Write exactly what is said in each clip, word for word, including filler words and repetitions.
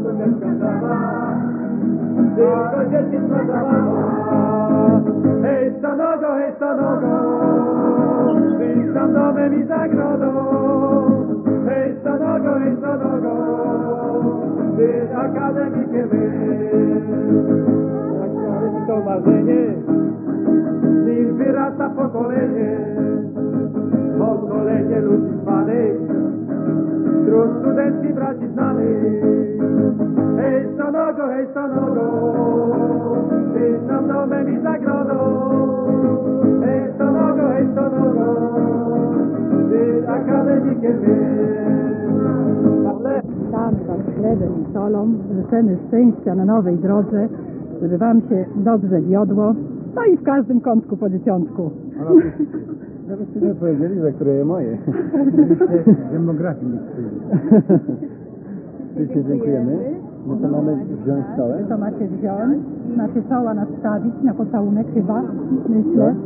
słoneczka zabawa, tylko dzieciństwo zabawa. Hej, stanogo, hej, stanogo, wyjdź tam domem i zagrodą. Hej, stanogo, hej, stanogo, ty akademikiem jest. Akademiko marzenie, z nim wyrasta pokolenie, pokolenie ludzi zwanych, wśród studencji braci znanych. Hej, stanogo, hej, stanogo, ty tam domem i zagrodą. Hej, stanogo, hej, stanogo, ty akademikiem jest. Tam za chlebem i solą życzymy szczęścia na nowej drodze, żeby wam się dobrze wiodło, no i w każdym kątku po dzieciątku. Żebyście nie powiedzieli, że które je moje. Demografii nie Wszyscy dziękujemy. My to mamy wziąć całe? To macie wziąć, macie czoła nastawić na pocałunek chyba, myślę.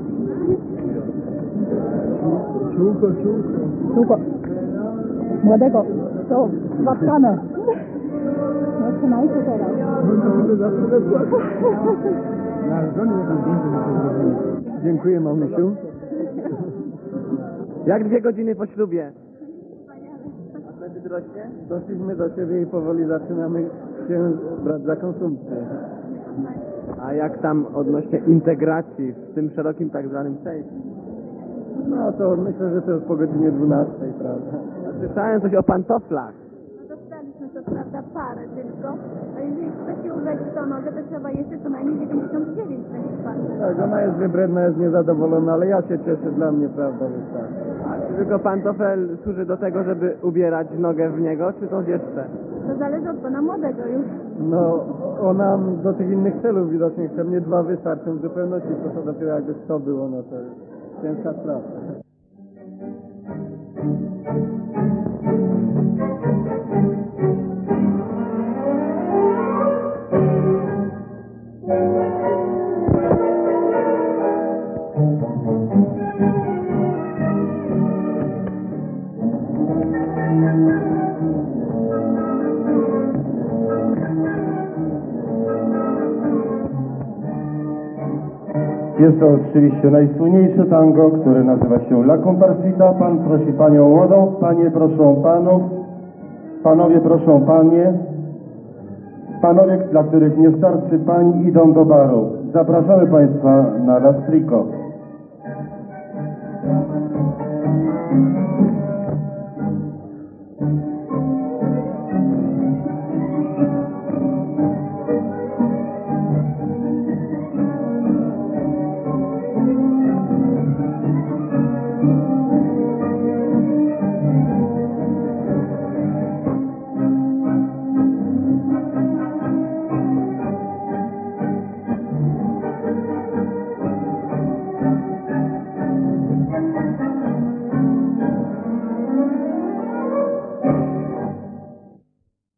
Ciułko, ciułko. Ciułko. Młodego, to złatkane. No trzymajcie teraz. Dziękuję, mamusiu. Jak dwie godziny po ślubie? A wtedy rośnie? Doszliśmy do siebie i powoli zaczynamy się brać za konsumpcję. A jak tam odnośnie integracji w tym szerokim tak zwanym sejmie? No to myślę, że to jest po godzinie dwunastej, prawda? Słyszałem coś o pantoflach. Dostaliśmy co prawda parę tylko, a jeżeli chce się ubrać w tą nogę, to trzeba jeszcze co najmniej dziewięćdziesiąt dziewięć na nich parę. Tak, ona jest wybredna, jest niezadowolona, ale ja się cieszę, dla mnie prawda wystarczy. A czy tylko pantofel służy do tego, żeby ubierać nogę w niego, czy coś jeszcze? To zależy od pana młodego już. No, ona do tych innych celów widocznie chce, mnie dwa wystarczą w zupełności, to co dopiero jakby sto było, no to jest ciężka sprawa. Jest to oczywiście najsłynniejsze tango, które nazywa się La Comparsita. Pan prosi panią młodą, panie proszą panów, panowie proszą panie, panowie, dla których nie starczy pań, idą do baru. Zapraszamy państwa na Lastrico.